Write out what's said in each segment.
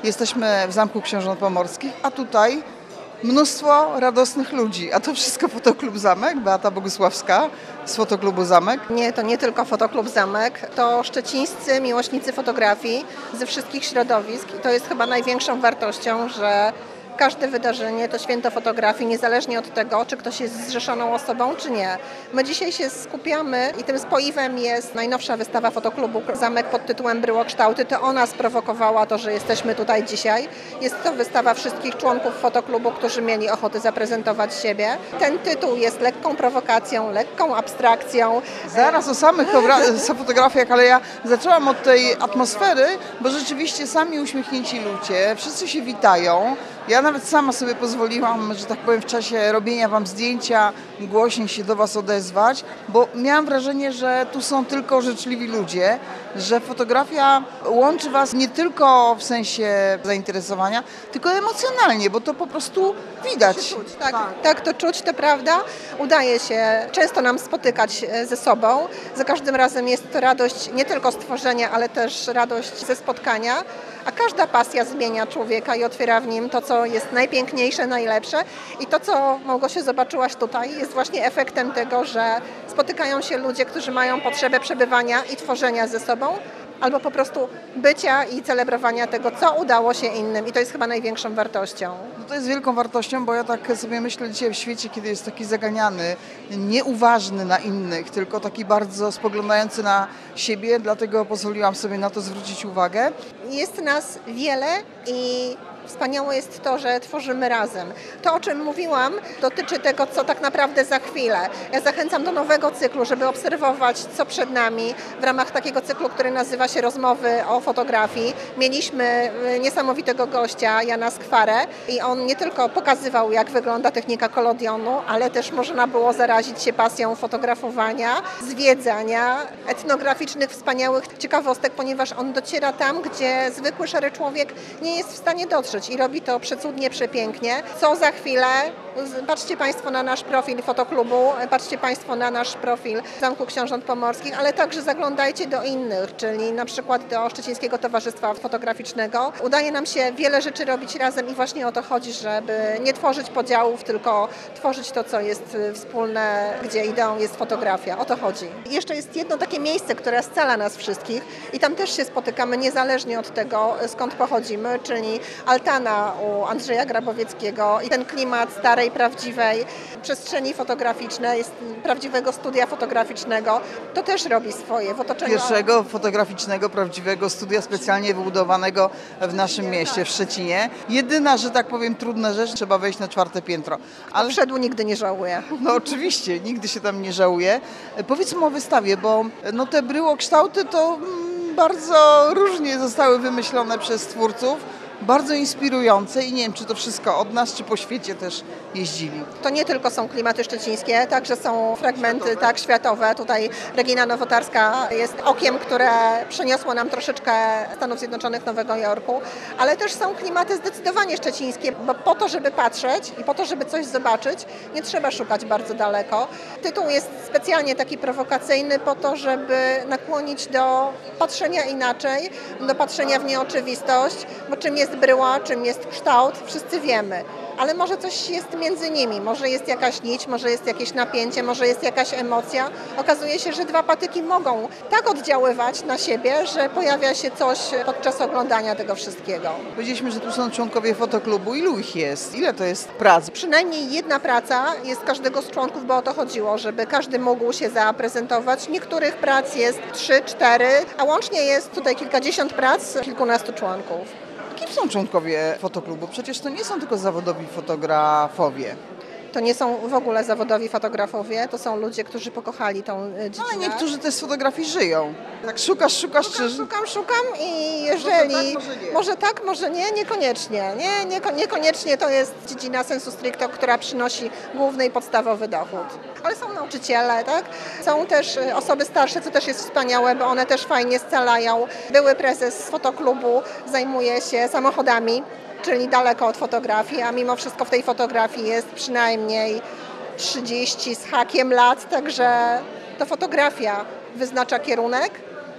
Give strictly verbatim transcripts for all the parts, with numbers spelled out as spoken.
Jesteśmy w Zamku Książąt Pomorskich, a tutaj mnóstwo radosnych ludzi. A to wszystko Fotoklub Zamek, Beata Bogusławska z Fotoklubu Zamek. Nie, to nie tylko Fotoklub Zamek, to szczecińscy miłośnicy fotografii ze wszystkich środowisk i to jest chyba największą wartością, że każde wydarzenie to święto fotografii, niezależnie od tego, czy ktoś jest zrzeszoną osobą, czy nie. My dzisiaj się skupiamy i tym spoiwem jest najnowsza wystawa Fotoklubu Zamek pod tytułem Bryłokształty. To ona sprowokowała to, że jesteśmy tutaj dzisiaj. Jest to wystawa wszystkich członków Fotoklubu, którzy mieli ochotę zaprezentować siebie. Ten tytuł jest lekką prowokacją, lekką abstrakcją. Zaraz o samych fotografiach, ale ja zaczęłam od tej atmosfery, bo rzeczywiście sami uśmiechnięci ludzie, wszyscy się witają. Ja nawet sama sobie pozwoliłam, że tak powiem, w czasie robienia wam zdjęcia głośniej się do was odezwać, bo miałam wrażenie, że tu są tylko życzliwi ludzie, że fotografia łączy was nie tylko w sensie zainteresowania, tylko emocjonalnie, bo to po prostu widać. Czuć, tak, tak. tak, to czuć, to prawda. Udaje się często nam spotykać ze sobą. Za każdym razem jest to radość nie tylko z tworzenia, ale też radość ze spotkania. A każda pasja zmienia człowieka i otwiera w nim to, co jest najpiękniejsze, najlepsze. I to, co, Małgosiu, zobaczyłaś tutaj, jest właśnie efektem tego, że spotykają się ludzie, którzy mają potrzebę przebywania i tworzenia ze sobą, albo po prostu bycia i celebrowania tego, co udało się innym. I to jest chyba największą wartością. No to jest wielką wartością, bo ja tak sobie myślę dzisiaj w świecie, kiedy jest taki zaganiany, nieuważny na innych, tylko taki bardzo spoglądający na siebie, dlatego pozwoliłam sobie na to zwrócić uwagę. Jest nas wiele i wspaniałe jest to, że tworzymy razem. To, o czym mówiłam, dotyczy tego, co tak naprawdę za chwilę. Ja zachęcam do nowego cyklu, żeby obserwować, co przed nami w ramach takiego cyklu, który nazywa się Rozmowy o fotografii. Mieliśmy niesamowitego gościa, Jana Skwarę, i on nie tylko pokazywał, jak wygląda technika kolodionu, ale też można było zarazić się pasją fotografowania, zwiedzania, etnograficznych, wspaniałych ciekawostek, ponieważ on dociera tam, gdzie zwykły szary człowiek nie jest w stanie dotrzeć. I robi to przecudnie, przepięknie. Co za chwilę, patrzcie Państwo na nasz profil Fotoklubu, patrzcie Państwo na nasz profil Zamku Książąt Pomorskich, ale także zaglądajcie do innych, czyli na przykład do Szczecińskiego Towarzystwa Fotograficznego. Udaje nam się wiele rzeczy robić razem i właśnie o to chodzi, żeby nie tworzyć podziałów, tylko tworzyć to, co jest wspólne, gdzie ideą jest fotografia. O to chodzi. I jeszcze jest jedno takie miejsce, które scala nas wszystkich i tam też się spotykamy niezależnie od tego, skąd pochodzimy, czyli Altana u Andrzeja Grabowieckiego i ten klimat starej, prawdziwej przestrzeni fotograficznej, prawdziwego studia fotograficznego, to też robi swoje w otoczeniu. Pierwszego fotograficznego, prawdziwego studia specjalnie wybudowanego w naszym mieście, w Szczecinie. Jedyna, że tak powiem, trudna rzecz, trzeba wejść na czwarte piętro. Ale wszedł nigdy nie żałuje. No oczywiście, nigdy się tam nie żałuje. Powiedzmy o wystawie, bo no, te bryłokształty to mm, bardzo różnie zostały wymyślone przez twórców. Bardzo inspirujące i nie wiem, czy to wszystko od nas, czy po świecie też jeździli. To nie tylko są klimaty szczecińskie, także są fragmenty światowe. tak światowe. Tutaj Regina Nowotarska jest okiem, które przeniosło nam troszeczkę Stanów Zjednoczonych, Nowego Jorku, ale też są klimaty zdecydowanie szczecińskie, bo po to, żeby patrzeć i po to, żeby coś zobaczyć, nie trzeba szukać bardzo daleko. Tytuł jest specjalnie taki prowokacyjny po to, żeby nakłonić do patrzenia inaczej, do patrzenia w nieoczywistość, bo czym jest bryła, czym jest kształt, wszyscy wiemy. Ale może coś jest między nimi, może jest jakaś nić, może jest jakieś napięcie, może jest jakaś emocja. Okazuje się, że dwa patyki mogą tak oddziaływać na siebie, że pojawia się coś podczas oglądania tego wszystkiego. Powiedzieliśmy, że tu są członkowie fotoklubu. Ilu ich jest? Ile to jest prac? Przynajmniej jedna praca jest każdego z członków, bo o to chodziło, żeby każdy mógł się zaprezentować. Niektórych prac jest trzy, cztery, a łącznie jest tutaj kilkadziesiąt prac, kilkunastu członków. Kim są członkowie fotoklubu? Przecież to nie są tylko zawodowi fotografowie. To nie są w ogóle zawodowi fotografowie, to są ludzie, którzy pokochali tą dziedzinę. Ale niektórzy też z fotografii żyją. Tak szukasz, szukasz, szukam, czy... szukam, szukam i jeżeli... Może tak, może nie. Może tak, może nie, niekoniecznie. Nie, nie, niekoniecznie to jest dziedzina sensu stricto, która przynosi główny i podstawowy dochód. Ale są nauczyciele, tak? Są też osoby starsze, co też jest wspaniałe, bo one też fajnie scalają. Były prezes fotoklubu, zajmuje się samochodami, czyli daleko od fotografii, a mimo wszystko w tej fotografii jest przynajmniej trzydzieści z hakiem lat, także to fotografia wyznacza kierunek,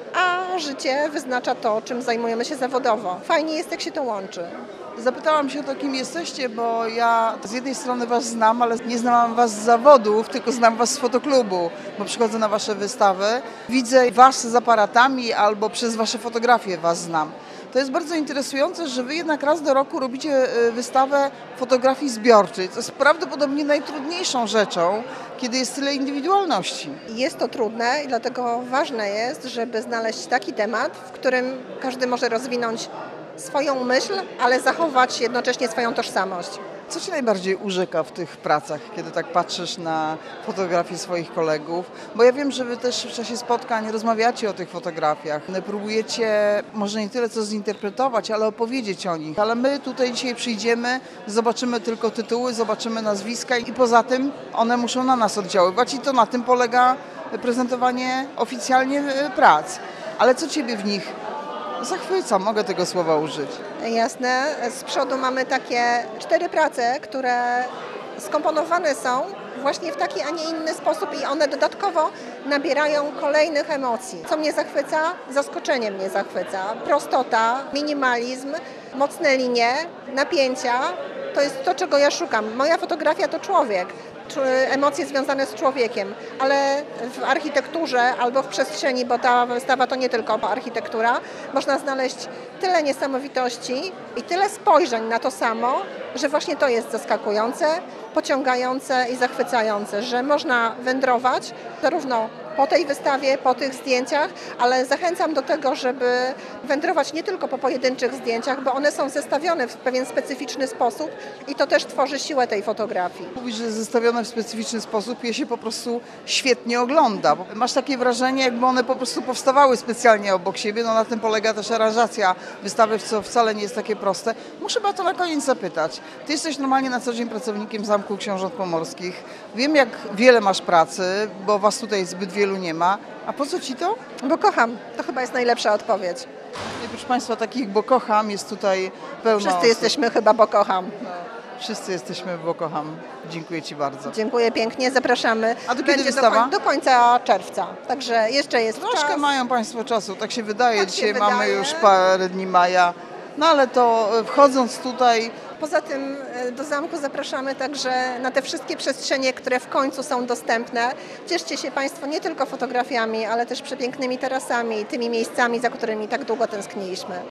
a życie wyznacza to, czym zajmujemy się zawodowo. Fajnie jest, jak się to łączy. Zapytałam się o to, kim jesteście, bo ja z jednej strony was znam, ale nie znałam was z zawodów, tylko znam was z fotoklubu, bo przychodzę na wasze wystawy. Widzę was z aparatami albo przez wasze fotografie was znam. To jest bardzo interesujące, że wy jednak raz do roku robicie wystawę fotografii zbiorczej, co jest prawdopodobnie najtrudniejszą rzeczą, kiedy jest tyle indywidualności. Jest to trudne i dlatego ważne jest, żeby znaleźć taki temat, w którym każdy może rozwinąć swoją myśl, ale zachować jednocześnie swoją tożsamość. Co Cię najbardziej urzeka w tych pracach, kiedy tak patrzysz na fotografie swoich kolegów? Bo ja wiem, że Wy też w czasie spotkań rozmawiacie o tych fotografiach. Próbujecie może nie tyle co zinterpretować, ale opowiedzieć o nich. Ale my tutaj dzisiaj przyjdziemy, zobaczymy tylko tytuły, zobaczymy nazwiska i poza tym one muszą na nas oddziaływać i to na tym polega prezentowanie oficjalnie prac. Ale co Ciebie w nich zachwyca? Mogę tego słowa użyć. Jasne. Z przodu mamy takie cztery prace, które skomponowane są właśnie w taki, a nie inny sposób i one dodatkowo nabierają kolejnych emocji. Co mnie zachwyca? Zaskoczenie mnie zachwyca. Prostota, minimalizm, mocne linie, napięcia. To jest to, czego ja szukam. Moja fotografia to człowiek. Emocje związane z człowiekiem, ale w architekturze albo w przestrzeni, bo ta wystawa to nie tylko architektura, można znaleźć tyle niesamowitości i tyle spojrzeń na to samo, że właśnie to jest zaskakujące, pociągające i zachwycające, że można wędrować zarówno po tej wystawie, po tych zdjęciach, ale zachęcam do tego, żeby wędrować nie tylko po pojedynczych zdjęciach, bo one są zestawione w pewien specyficzny sposób i to też tworzy siłę tej fotografii. Mówisz, że zestawione w specyficzny sposób je się po prostu świetnie ogląda. Masz takie wrażenie, jakby one po prostu powstawały specjalnie obok siebie. No na tym polega też aranżacja wystawy, co wcale nie jest takie proste. Muszę chyba to na koniec zapytać. Ty jesteś normalnie na co dzień pracownikiem Zamku Książąt Pomorskich. Wiem, jak wiele masz pracy, bo was tutaj zbyt wielu nie ma. A po co ci to? Bo kocham. To chyba jest najlepsza odpowiedź. I proszę Państwa, takich, bo kocham, jest tutaj pełno Wszyscy osób. jesteśmy chyba, bo kocham. No, wszyscy jesteśmy, bo kocham. Dziękuję Ci bardzo. Dziękuję pięknie, zapraszamy. A do kiedy Będzie wystawa? Do, koń, do końca czerwca, także jeszcze jest Troszkę czas. mają Państwo czasu, tak się wydaje. Tak się Dzisiaj wydaje. mamy już parę dni maja. No ale to e, wchodząc tutaj, Poza tym e, do zamku zapraszamy także na te wszystkie przestrzenie, które w końcu są dostępne. Cieszcie się Państwo nie tylko fotografiami, ale też przepięknymi tarasami, tymi miejscami, za którymi tak długo tęskniliśmy.